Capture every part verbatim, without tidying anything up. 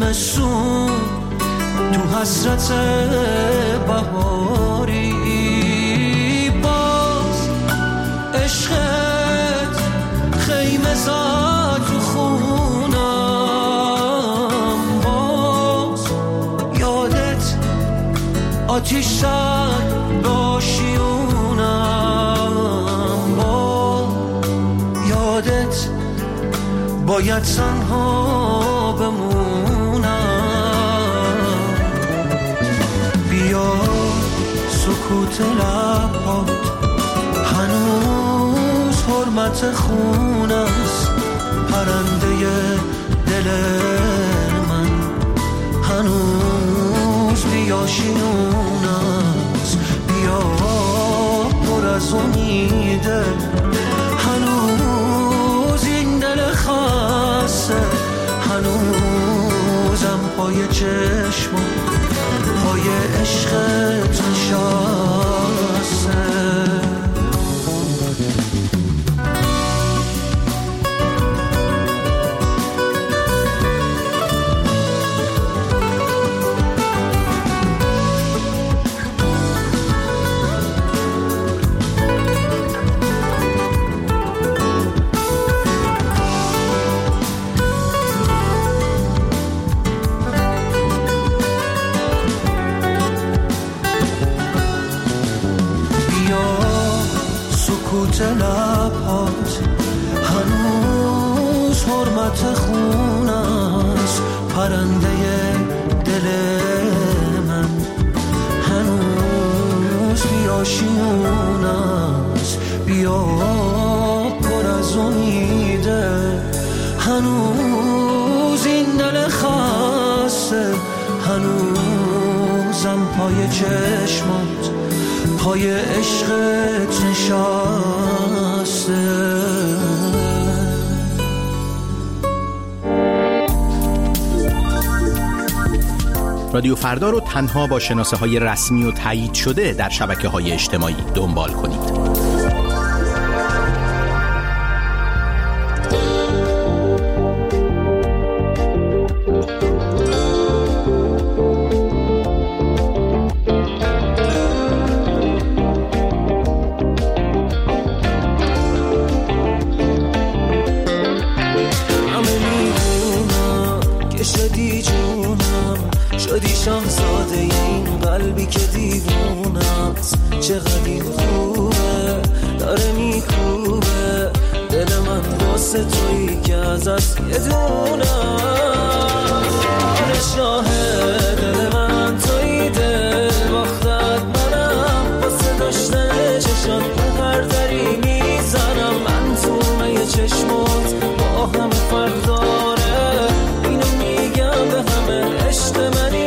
زمستون تو حسرت بهاری، باز عشقت خیمه زد تو خونم، باز یادت آتیش زد باشیونم، باز یادت باید تنها بمونم. بیا سکوت لبات هنوز حرمت خون است، پرنده دل من هنوز بیاشیون است. بیا پر از امیده هنوز این دل خسته، هنوزم پای چشم پای عشقت نشسته. لبات هنوز حرمت خون است، پرنده دل من هنوز بیاشیون است. بیا پر از امیده هنوز این دل خسته، هنوزم پای چشمات پای عشقت نشسته. رادیو فردا رو تنها با شناسه های رسمی و تایید شده در شبکه های اجتماعی دنبال کنید. شاهزاده این قلبی که دیوونه است، چقدر این خوبه داره میکوبه دل من واسه تویی که ازت یه دونه. آره شاهد دل من تویی، دل باختت منم واسه داشتن چشات به هر دری میزنم. من تو مه چشمات با همه فرق داره، اینو میگم به همه عشق منی.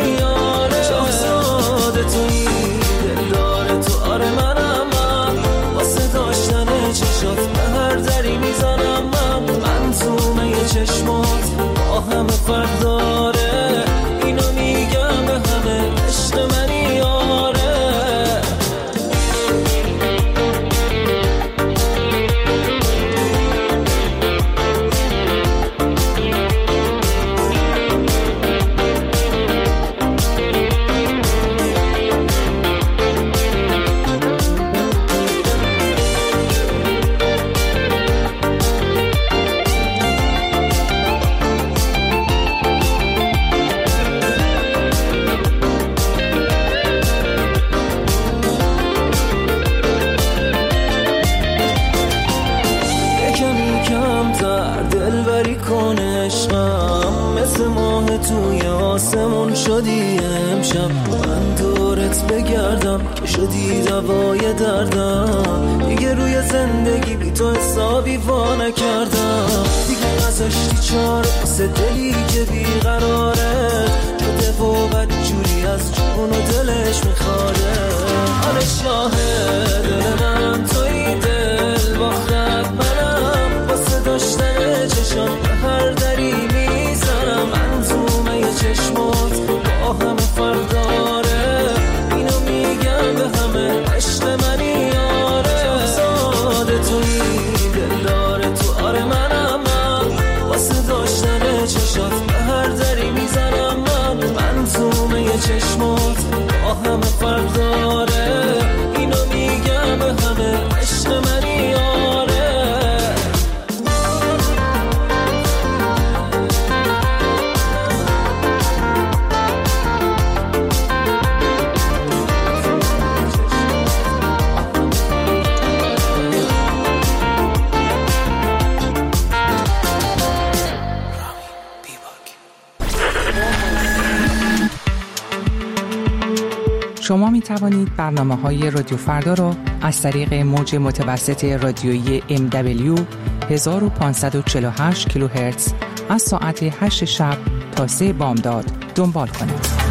چشمات با همه فرق داره، اینو میگم به همه عشق منی آره. شدی امشب من دورت بگردم که شدی دوای دردم، دیگه روی زندگی بی تو حسابی وا نکردم. دیگه نذاشتی چاره واسه دلی که بیقراره، جده و بدجوری از جون و دلش میخواره. آره شاهد دل من تویی، دل باختت منم واسه داشتن چشم به هر دری میزنم. من تو مه چشمات با همه فرق داره، اینو میگم به همه عشق منی آره. شاهزاده تویی، دل داره تو آره منم، من واسه داشتن چشات به هر دری میزنم. چشمات با همه فرق داره، اینو میگم به همه عشق منی یاره. شما می توانید برنامه‌های رادیو فردا را از طریق موج متوسط رادیویی ام دبلیو هزار و پانصد و چهل و هشت کیلوهرتز از ساعت هشت شب تا سه بامداد دنبال کنید.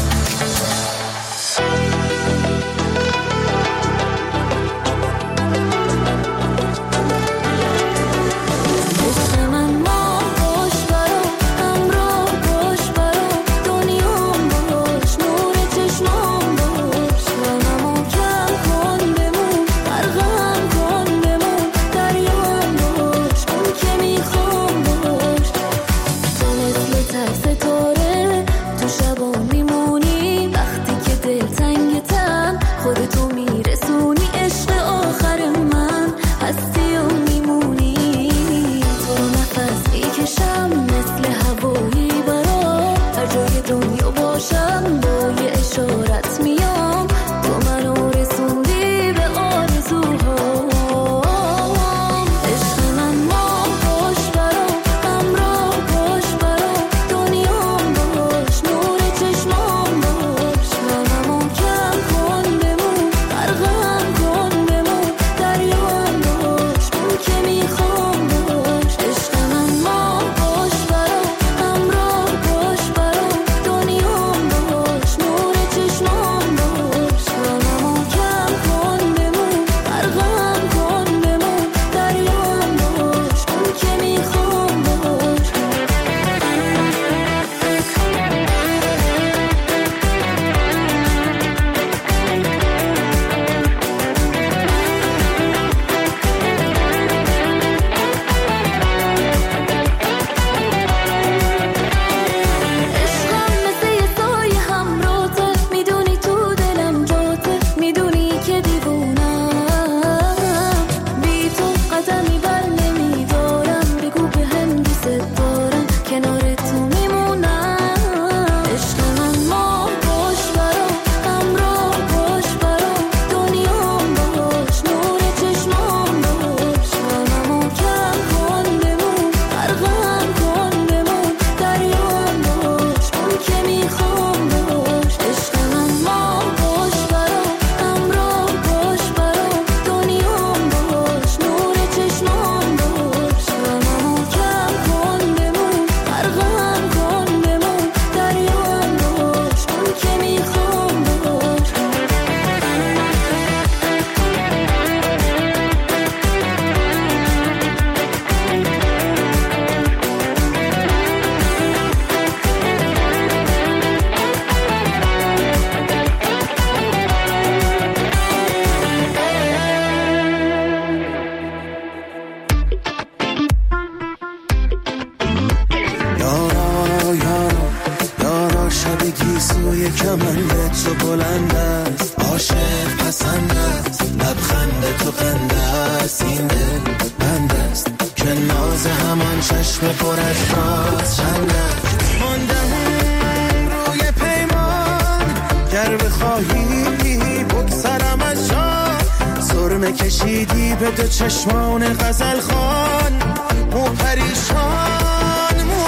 کشیدی به دو چشمان غزل خان، مو پریشان مو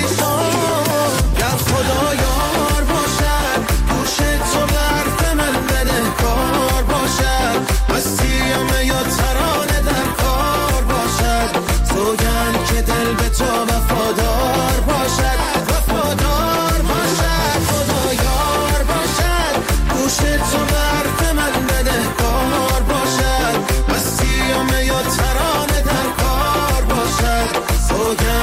پریشان. گر خدا یار باشد گوش تو به حرف من بده کار باشد، مسیم یا ترانه در کار باشد، سوگند که دل به تو وفادار باشد وفادار باشد. خدا یار باشد گوش تو به حرف من بده کار باشد، مسیم یا ترانه در کار باشد، سوگند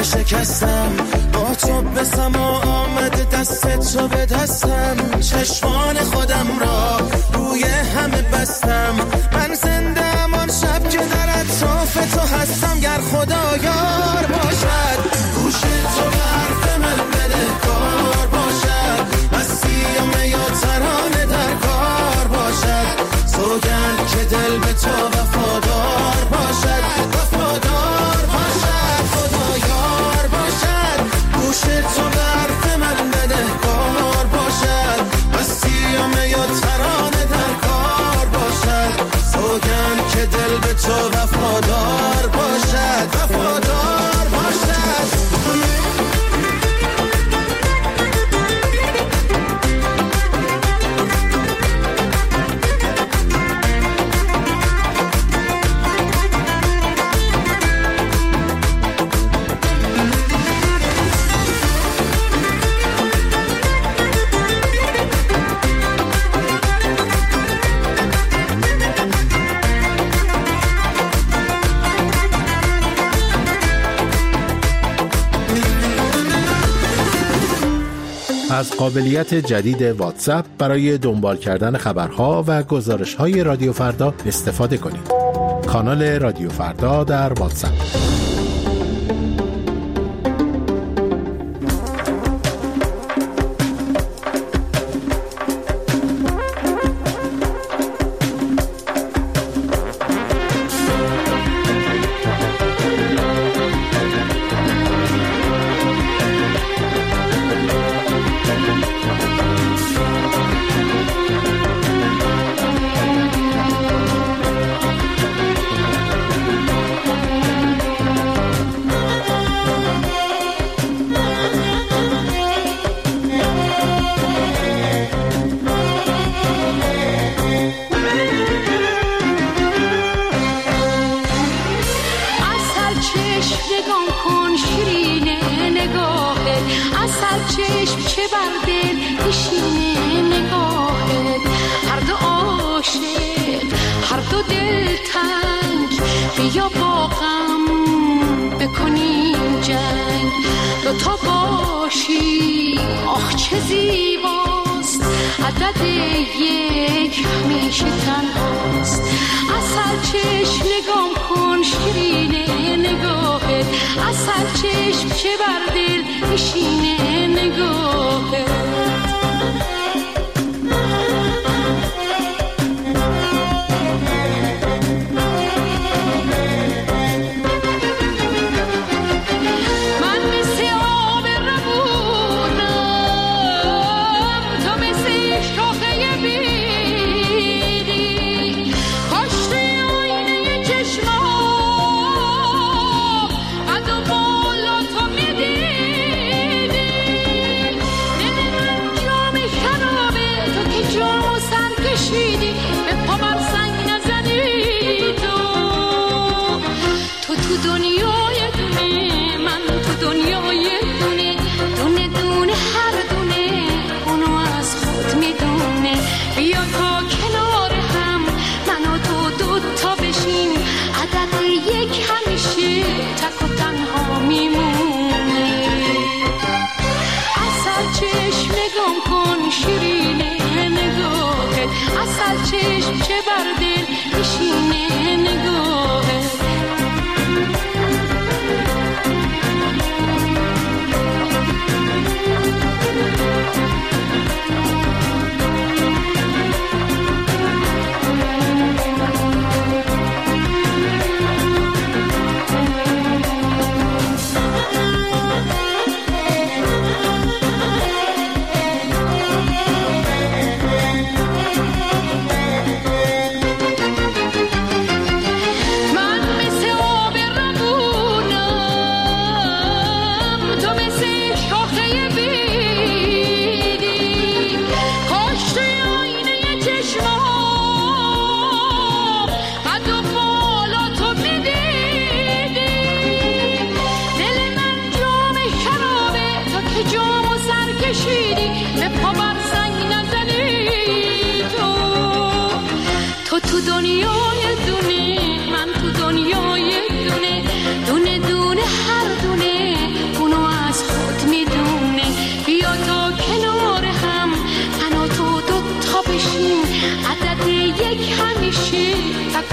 شکستم، با تو به سما آمده دستت رو به دستم، چشمان خودم را روی همه بستم، من زنده امان شب که در اطراف تو هستم، گر خدا یار باشد گوش تو به حرف من بده کار باشد، مسیح یا ترانه در کار باشد، سوگند که دل به تو وفادار باشد، وفادار باشد، خدا یار باشد، گوش تو به حرف من بده کار باشد، مسیح یا ترانه در کار باشد، سوگند که دل به تو وفادار باشد، وفادار باشد. از قابلیت جدید واتساپ برای دنبال کردن خبرها و گزارش‌های رادیو فردا استفاده کنید. کانال رادیو فردا در واتساپ.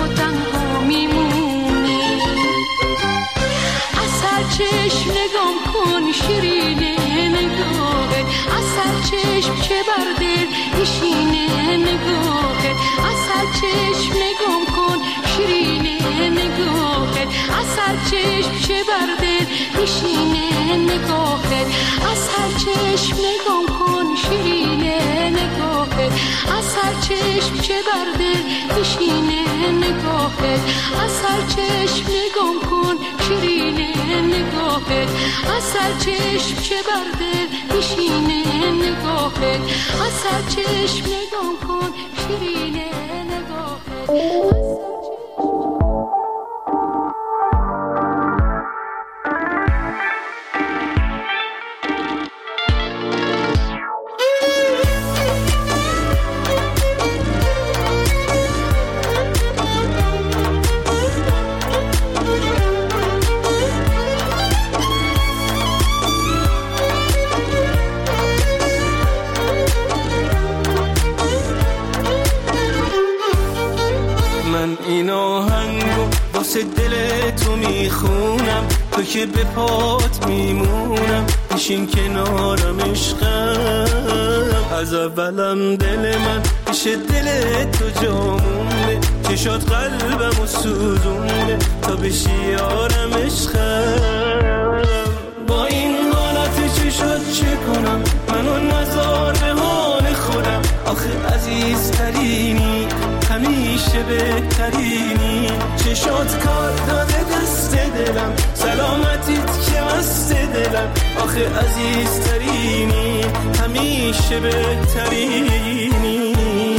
و تنها میمونی. از هر چشم نگام کن شیرینه نگاهت، از هر چشم چه بر دل نشینه نگاهت، از هر چشم نگام کن شیرینه نگاهت، از هر چشم چه بر دل نشینه نگاهت، از هر چشم نگام کن شیرینه نگاهت، از هر چشم چه بر دل نشینه نگاهت، از هر چشم نگام کن شیرینه نگاهت، از هر چشم چه بر دل نشینه نگاهت، از هر چشم نگام کن شیرینه نگاهت. این آهنگو واسه دل تو میخونم، تو که به پات میمونم، بشین کنارم عشقم. از اولم دل من پیش دل تو جامونه، چشات قلبمو سوزونه تا بشی یارم عشقم. با این حالت چشات چه کنم، منو نزار به حال خودم، آخه عزیزترینی همیشه بهترینی. چشات کار داده دست دلم، سلامتیت که مست دلم، آخه عزیزترینی همیشه بهترینی.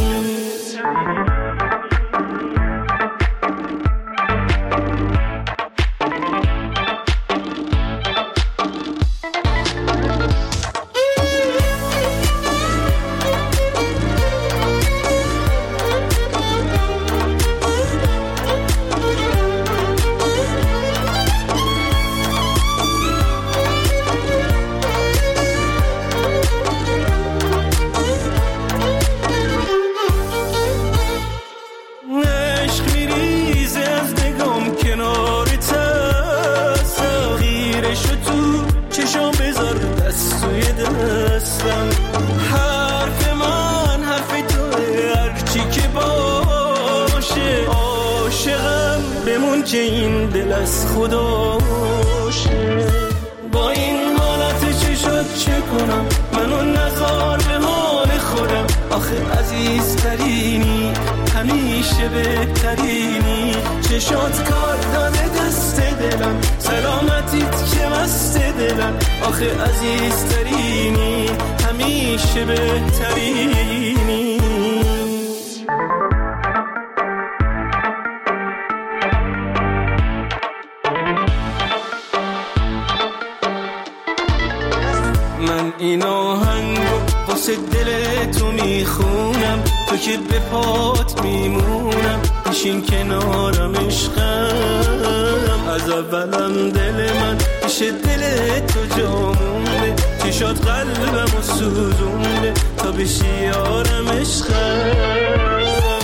که این دل از خداشه. با این حالت چشات چه کنم، منو نزار به حال خودم، آخه عزیزترینی همیشه بهترینی. چشات کار داده دست دلم، سلامتیت که مست دلم، آخه عزیزترینی همیشه بهترینی. من این آهنگو واسه دل تو میخونم، تو که به پات میمونم، بشین کنارم عشقم. از اولم دل من پیش دل تو جامونه، چشات قلبمو سوزونه تا بشی یارم عشقم.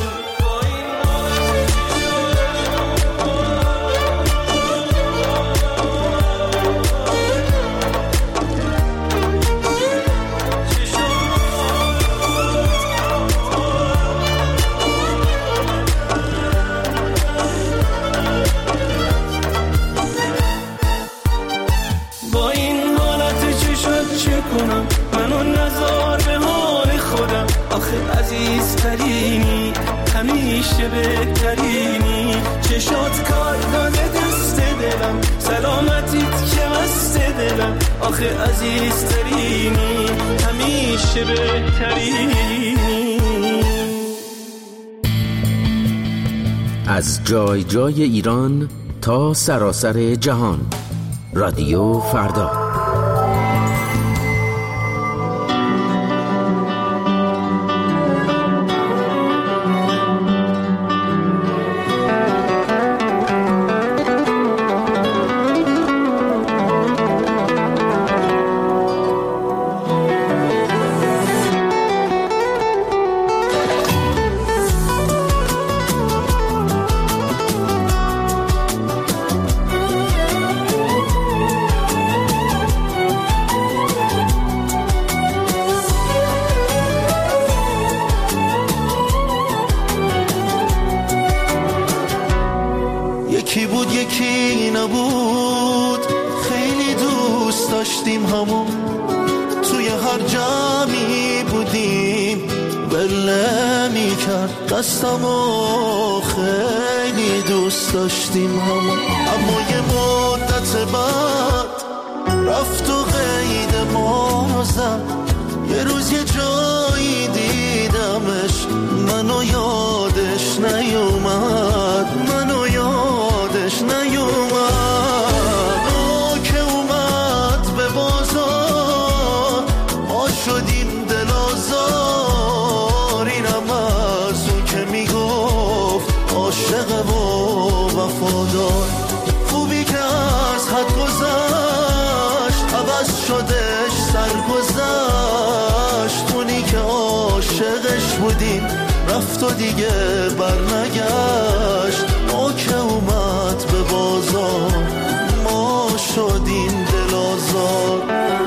منو نزار به حال خودم، آخه عزیزترینی همیشه بهترینی. چشات کار داده دست دلم، سلامتیت که مست دلم، آخه عزیزترینی همیشه بهترینی. از جای جای ایران تا سراسر جهان، رادیو فردا. یکی بود یکی نبود، خیلی دوست داشتیم همون، توی هر جمعی بودیم بله می کرد دستمو، خیلی دوست داشتیم همون. اما یه مدت بعد رفت و قید ما رو زد، یه روز یه جایی دیدمش، منو یادش نیومد، منو یادش نیومد. او که اومد به بازار ما شدیم دل آزار، اینم از اون که میگفت عاشق و وفادار. خوبی که از حد گذشت عوض شدش سرگذشت، اونی که عاشقش بودیم رفت و دیگه برنگشت. ما که اومد به بازار ما شدیم دل آزار.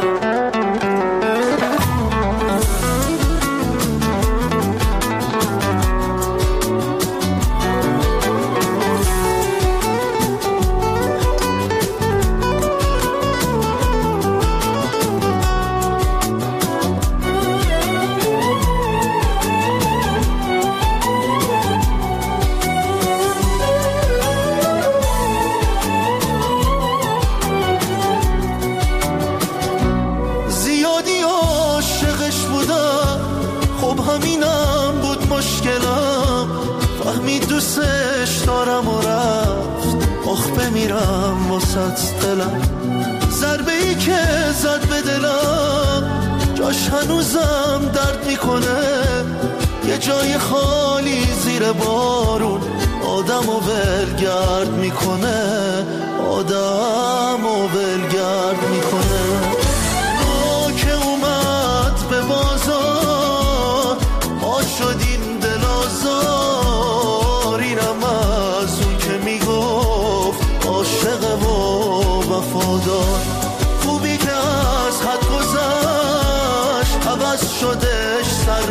دوستش دارم و رفت، آخ بمیرم واسط دلم. ضربه ای که زد به دلم جاش هنوزم درد میکنه، یه جای خالی زیر بارون آدم و ولگرد میکنه، آدم و ولگرد میکنه. ما که اومد به بازار ما شدیم دل آزار، اینم از اون که میگفت عاشق و وفادار. خوبی که از حد گذشت عوض شدش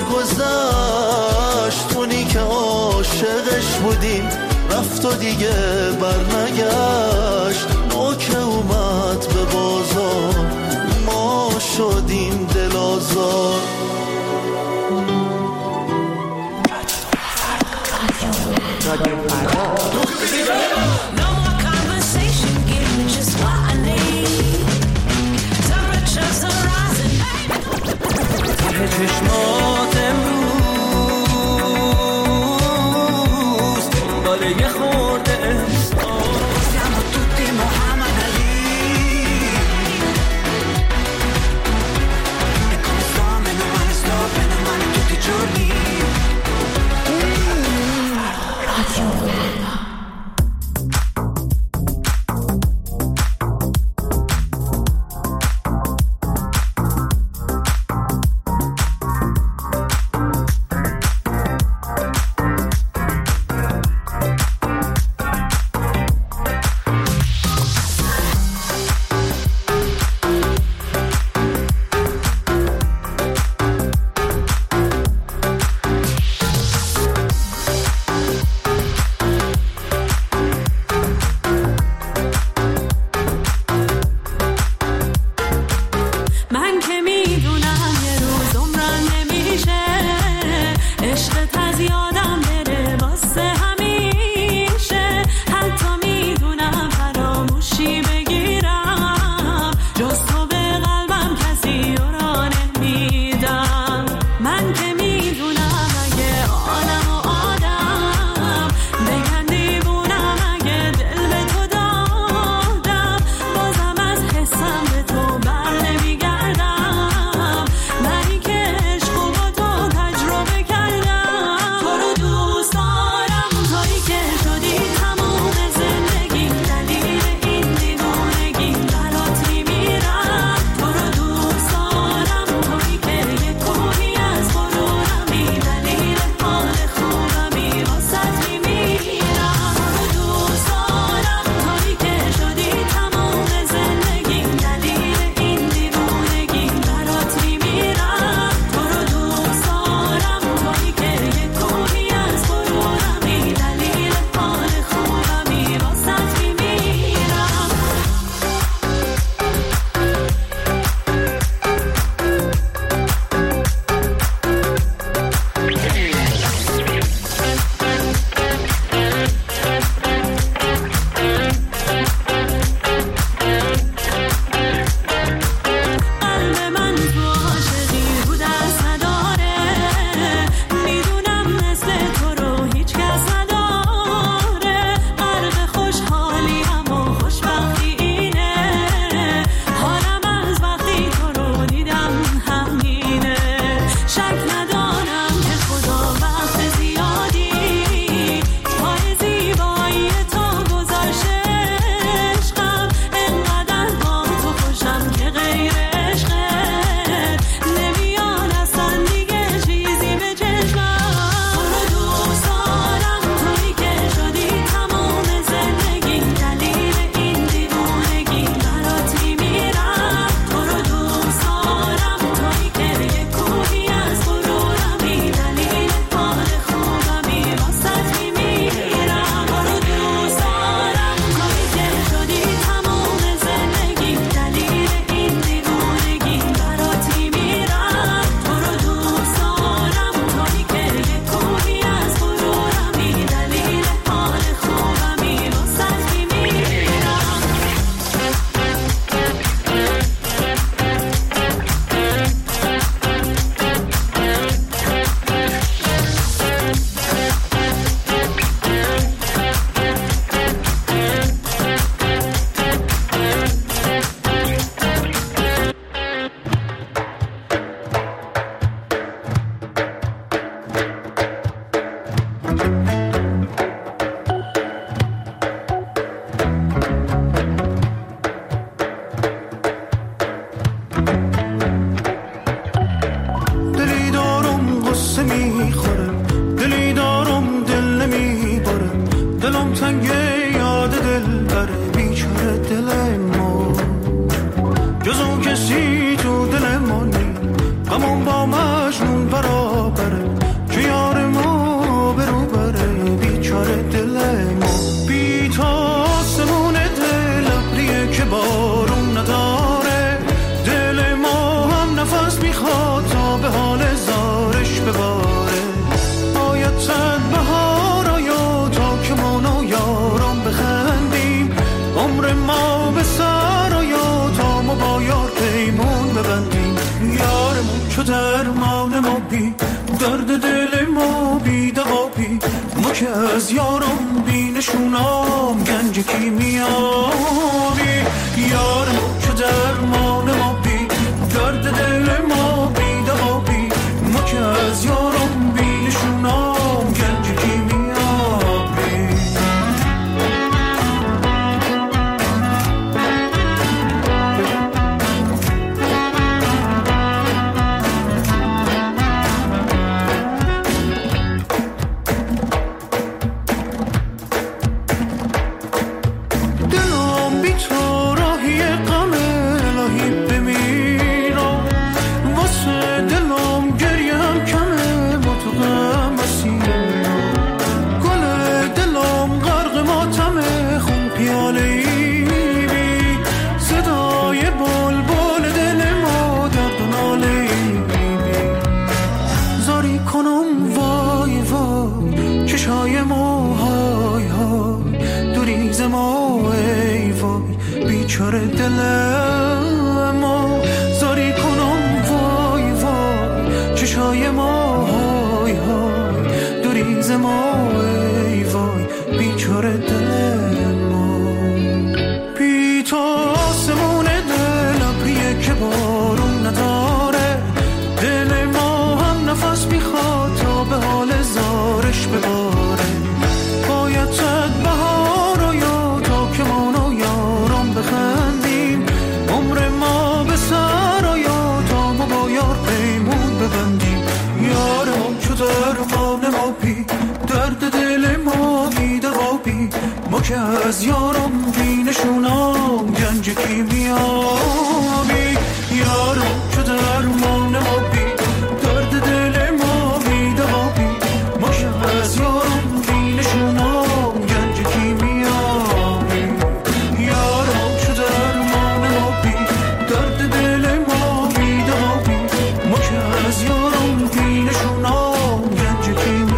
سرگذشت، اونی که عاشقش بودیم رفت و دیگه برنگشت. ما که اومد به بازار ما شدیم دل آزار. ته چشمات امروز دنبال یه خورده احساس، siamo tutti Muhammad Ali e come sto meno male sto bene male tutti i giorni. Radio دل بره بیچاره دل ما، جز اون کسی تو دل ما نی، همون با مجنون برابره که یار ما برو بره بیچاره دل ما. بی تا آسمون دل ابریه که بارون نداره، دل ما هم نفس میخواد تا به حال زارش بباره. باید صد بهار آیا تا که ما نو یارم بخندیم، عمر ما به سر آیا تا ما با یار پیمون ببندیم. یارمون چو درمان ما بی درد دل ما بی دوا بی، ما که از یارم بی نشونام گنج کیمیابی. یارمون چو درمان ما بی درد دل ما بی دوا بی، ما که از یارم بی نشونام گنج کیمیابی. بیچاره دل ما زاری کنم وای وای، چشای ما های های دوریز ما ای وای بیچاره دل ما. بی تو آسمون دل ابریه که بارون نداره، دل ما هم نفس میخواد تا به حال زارش بباره. باید صد بهار آیا تا که ما نو یارم بخندیم، عمر ما به سر آیا تا ما با یار پیمون ببندیم. یارم چو درمان ما بی درد دل ما بی دوا بی، ما که از یارم بی نشونام گنج کیمیابی. یارم چو درمان ما بی درد دل ما بی دوا بی، ما که از یارم بی نشونام گنج کیمیابی. یارم چو درمان ما بی درد دل ما بی دوا بی، ما که از یارم بی نشونام گنج کیمیابی.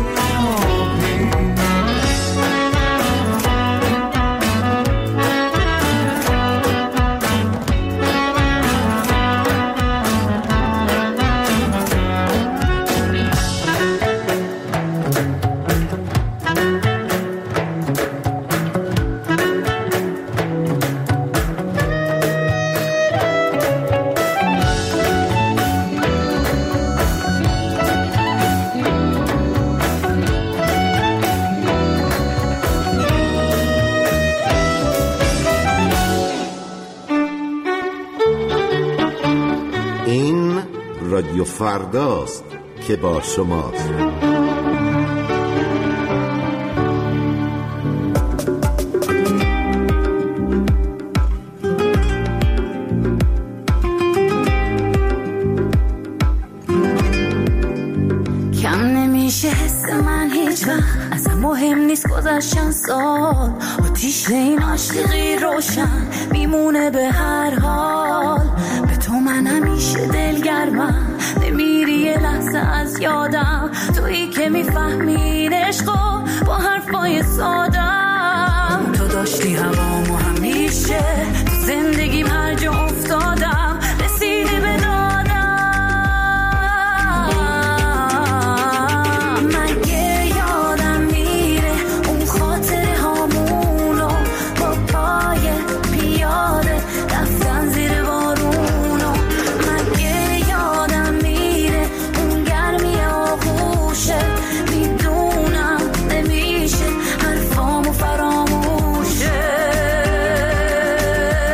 این رادیو فرداست که با شماست. کم نمیشه حس من هیچ وقت، اصلا مهم نیست گذشتن سال، آتیش این عاشقی روشن میمونه به هر حال. به تو من همیشه دلگرمم، نمیری یه لحظه از یادم، تویی که میفهمی عشقو با حرفای سادم. تو داشتی هوامو همیشه، تو زندگیم هر جا افتادم رسیدی به دادم. مگه یادم میره اون خاطره هامونو با پای پیاده رفتن زیر بارونو. مگه یادم میره اون گرمی آغوشه، میدونم نمیشه حرفامو فراموشه.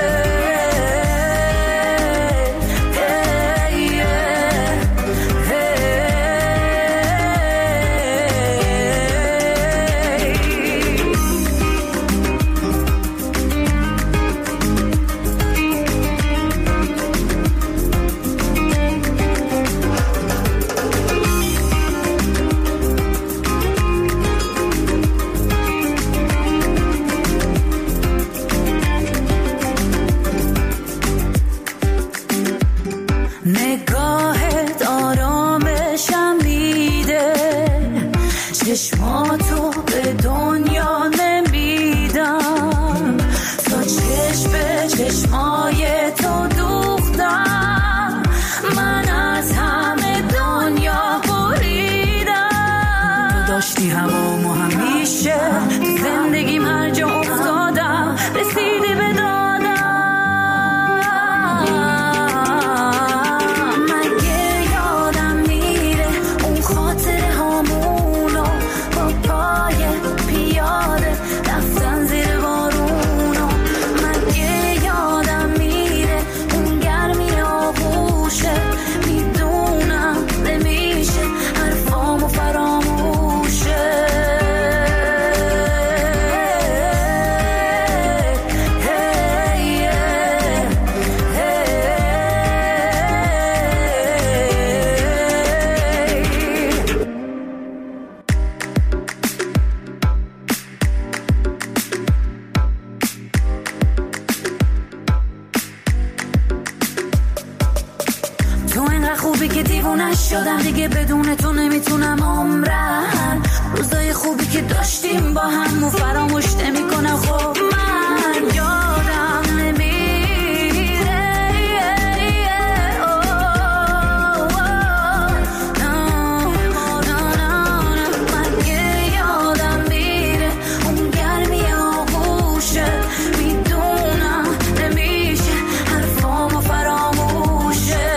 که دیوونه شدم دیگه بدون تو نمیتونم عمرم. روزای خوبی که داشتیم با هم و فراموش نمیکنم. خب من یادم نمیره من یادم میره اون گرمی آغوشه. میدونم نمیشه حرفامو فراموشه.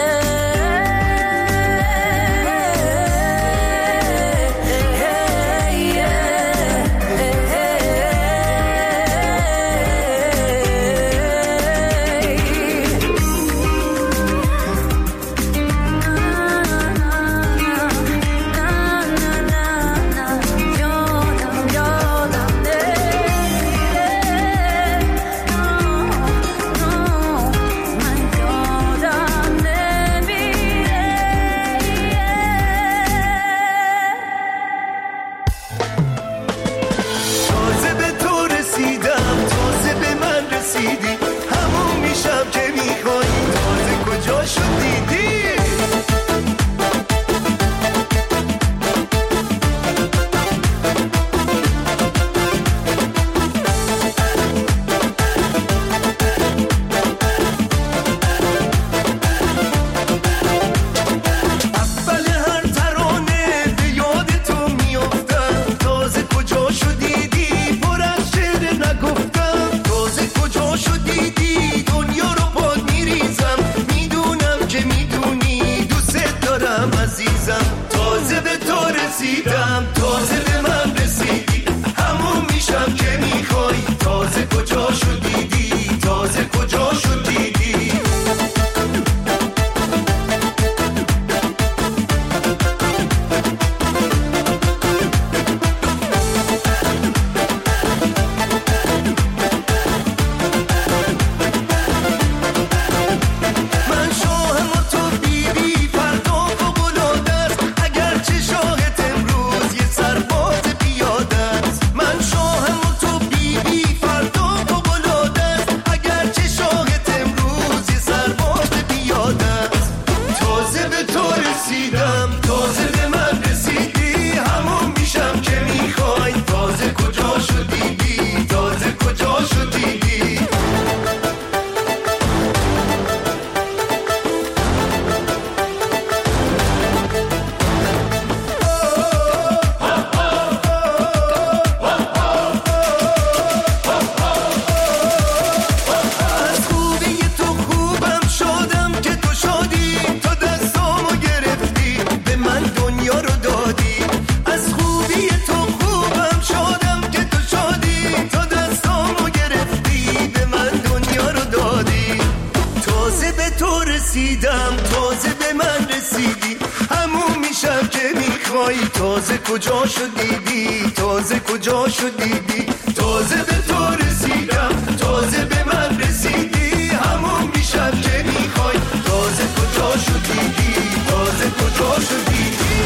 تازه کجا شدیدی تازه کجا شدیدی تازه به تو رسیدم تازه به من رسیدی همون میشم که میخوای تازه کجا شدیدی تازه کجا شدیدی.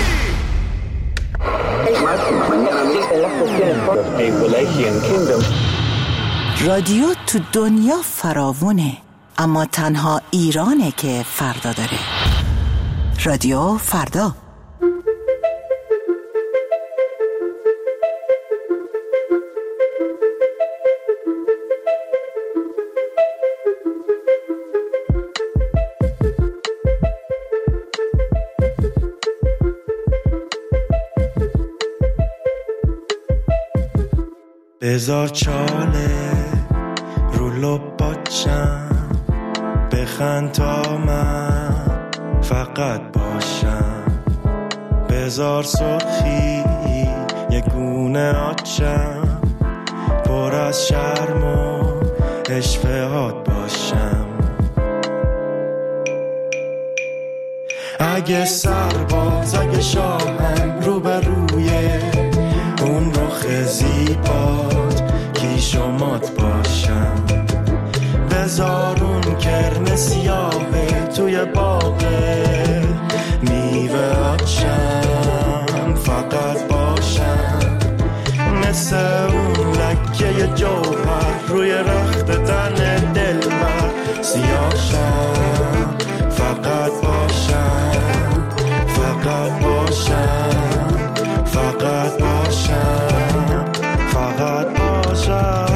رادیو تو دنیا فراوونه اما تنها ایرانه که فردا داره. رادیو فردا. بذار چاله رو لباتشم بخند تا من فقط باشم. بذار سرخی یه گونه آتشم پر از شرم و اشفهات باشم. اگه سرباز اگه شاهم رو به روی اون رخ زیبات کیش و مات باشم. بذار اون کرم سیاهه توی باغه میوه آتشم فقط باشم. مثل اون لکه جوهر روی رخت تن دلبر سیاهشم فقط باشم. باشم، فقط باشم.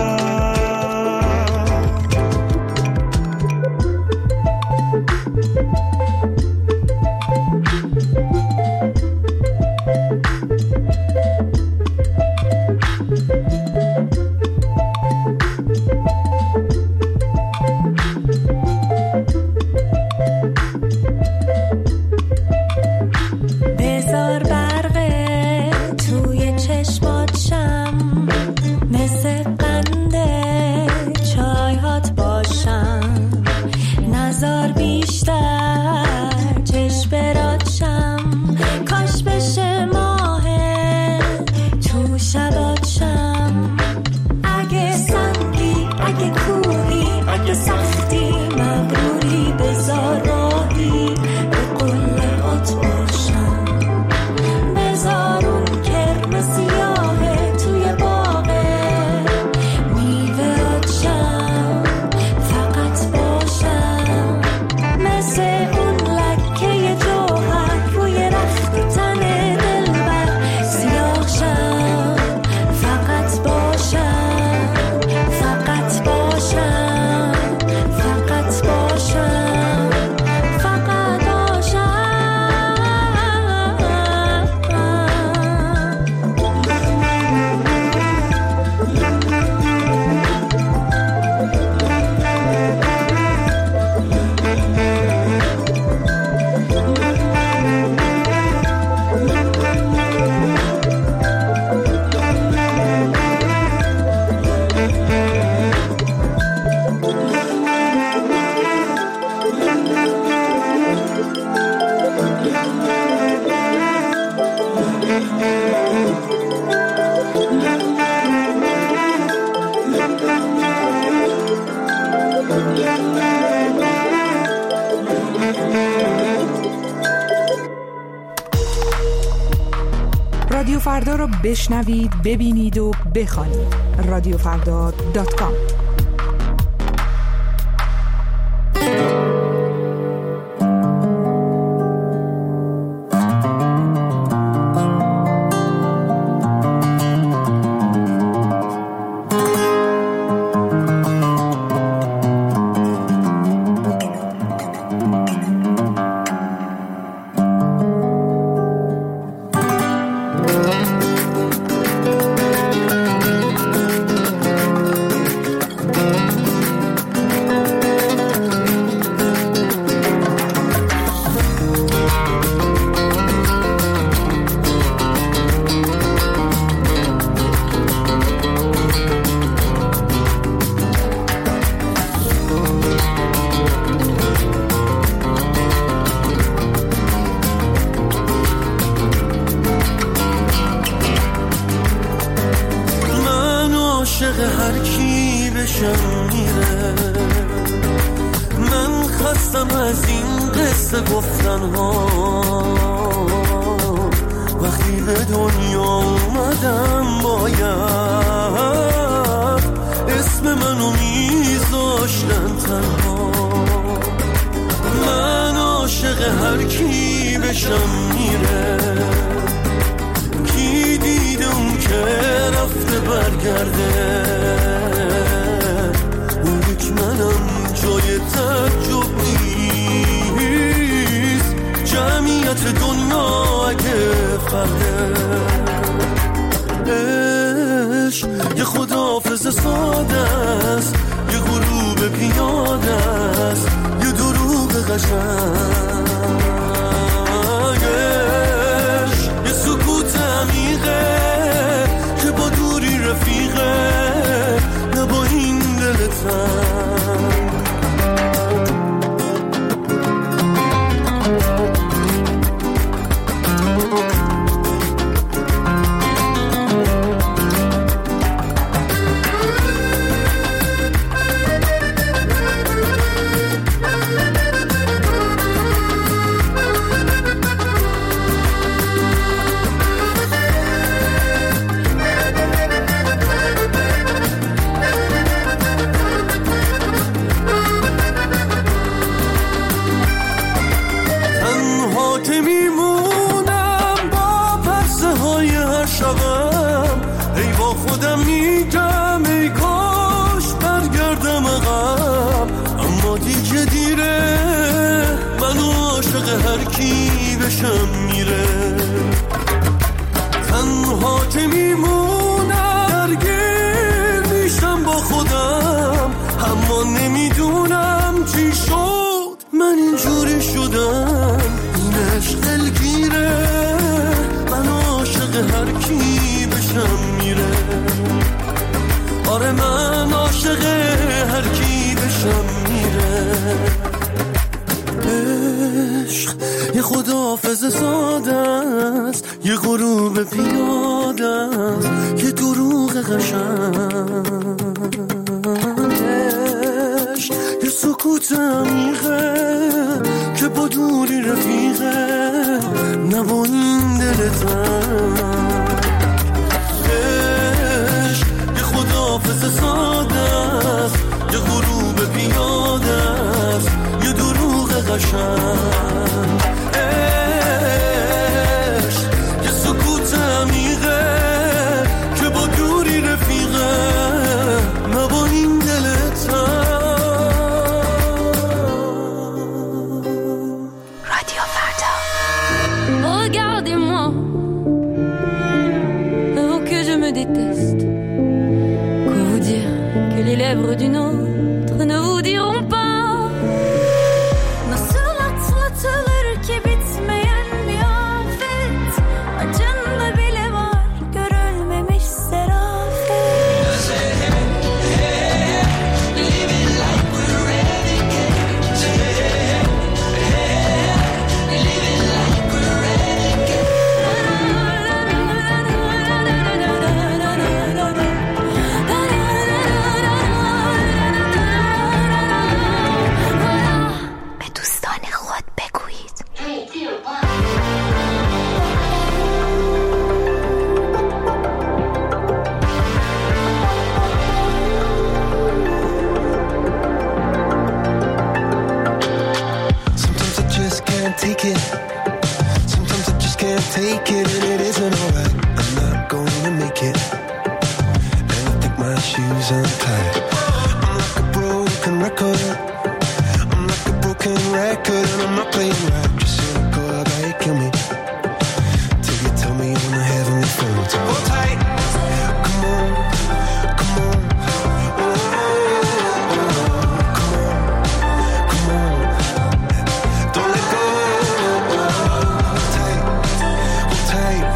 رادیو فردا رو بشنوید، ببینید و بخوانید. رادیو فردا دات کام. هر کی بشم میره، من خستم از این قصه گفتن ها. وقتی به دنیا اومدم باید اسم منو میذاشتن تنها. من عاشق هر کی بشم میره، کی دیده اون که رفته برگرده. اون یک منم جای تعجب نیست، جمعیت دنیا اگه فرده. عشق یه خداحافظ ساده است، یه غروب پیاده است، یه دروغ قشنگ. یه سکوت عمیقه که با دوری رفیقه، نه با این دل تنگ. من عاشق هر کی بشم میره. عشق یه خداحافظ ساده است، یه غروب پیاده است، یه دروغ قشنگ. عشق یه سکوت عمیقه که با دوری رفیقه، نه با این دل تنگ. عشق یه خداحافظ ساده است، یه غروب پیاده است، یه دروغ قشنگ. عشق یه سکوت عمیقه که با دوری رفیقه، نه با این دل تنگ. رادیو فردا. Regardez-moi, avant que je me déteste. Quoi vous dire que les lèvres d'une autre ne vous diront pas. Nasıl atlatılır ki bitmeyen bir afet, acında bile var görülmemiş serafet. Living like we're renegades. Living like we're renegades. به دوستان خود بگویید. Sometimes I just can't take it. Sometimes I just can't take it, and it isn't alright. I'm not gonna make it, and I think my shoes untied. I'm like a broken record. I'm like a broken record, and I'm not playing right. Just cynical, I gotta kill me till you tell me on the heavenly phone. So hold tight, come on, come on, oh, come on, come on. Don't let go. Hold tight, hold tight.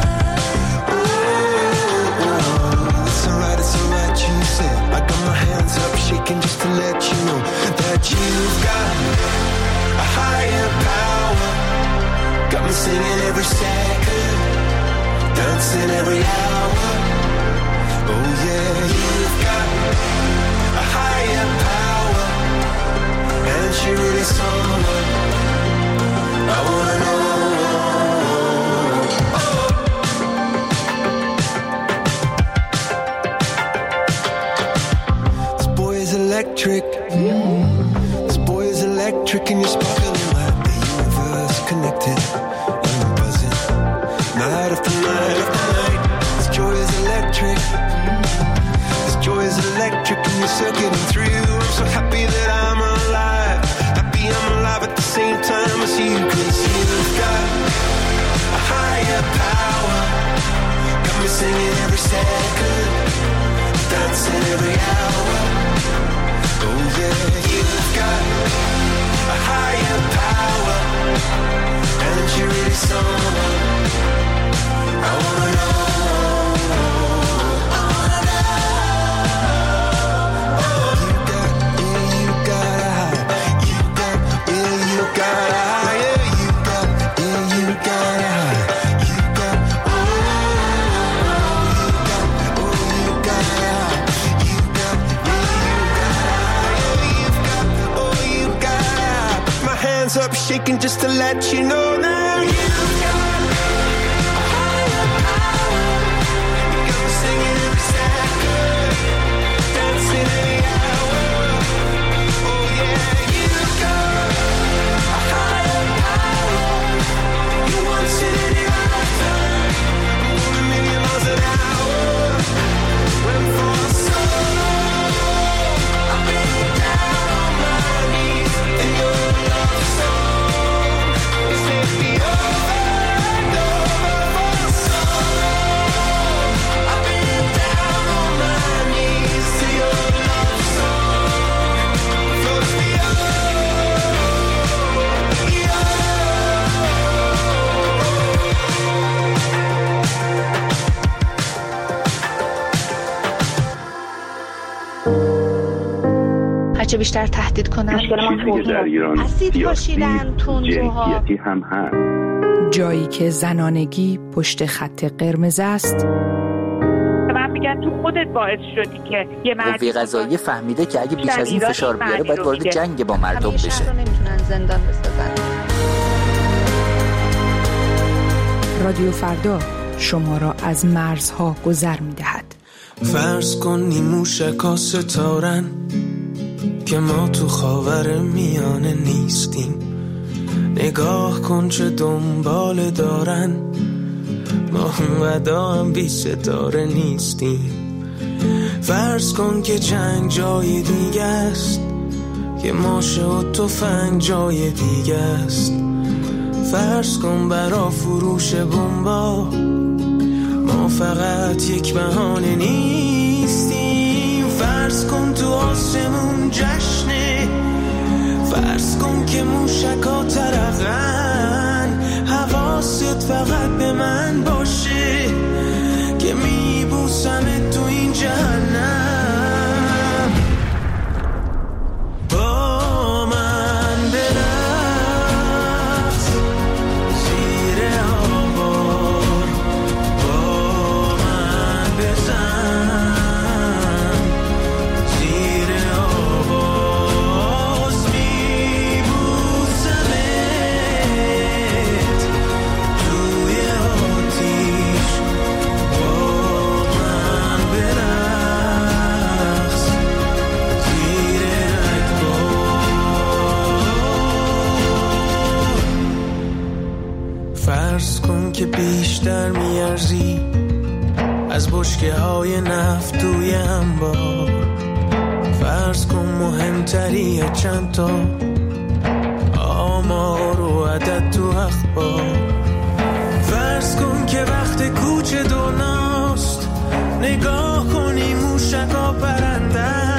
Oh, it's alright, it's alright, you said. I got my hands up, shaking just to let you know that you've got a higher power. Got me singing every second, dancing every hour. Oh yeah, you've got a higher power, and she really someone I wanna know. This boy is electric. This boy is electric, and you're sparkling like the universe connected. And I'm buzzing night after night after night. This joy is electric. This joy is electric, and you're circuiting through. I'm so happy that I'm alive. Happy I'm alive at the same time as you, 'cause you've got a higher power. Got me singing every second, dancing every hour. Oh yeah, you've got a higher power, and you're really someone I wanna know. I wanna know. Oh, you got, yeah, you got a high. You got, yeah, you got a high. Yeah, you got, yeah, you got a high. You got, oh, you got, oh, you got a high. You got, yeah, you got a high. Oh, you got it. My hands up shaking just to let you know now you've got a higher power. You got me singing every second, dancing every hour. Oh yeah, you've got a higher power. You once in a lifetime, going a million miles an hour. When for so long I've been down on my knees in your love song. You set me up. بچه بیشتر تهدید کنن. چیزی که در ایران سیاسی جنسیتی هم هست. جایی که زنانگی پشت خط قرمز است. من میگم تو خودت باعث شدی که یه مردی قوه قضاییه فهمیده که اگه بیش از این فشار بیاره باید وارد جنگ با مردم بشه. شهر رو نمیتونن زندان بسازن. رادیو فردا شما را از مرزها گذر میدهد. فرض کن نیموشکا ستارن که ما تو خاور میانه نیستیم. نگاه کن چه دنبال دارن، ما اونقدر هم بی ستاره نیستیم. فرض کن که جنگ جای دیگه است، که ماشه و تفنگ جای دیگه است. فرض کن برا فروش بمبا ما فقط یک بهانه نیستیم. فرض کن تو آسمون جشنه، فرض کن که موشکا ترقن. حواست فقط به من باشه که میبوسمت تو این جهنم. با من برقص زیر آوار، با من بزن زیر آواز. میبوسمت توی آتیش، با من برقص زیر رگبار. فرض کن که بیشتر میارزی از بشکه های نفت توی انبار. فرض کن مهمتری چند تا آمار و عدد تو اخبار. فرض کن که وقت کوچه دنیاست، نگاه کنی موشکا پرنده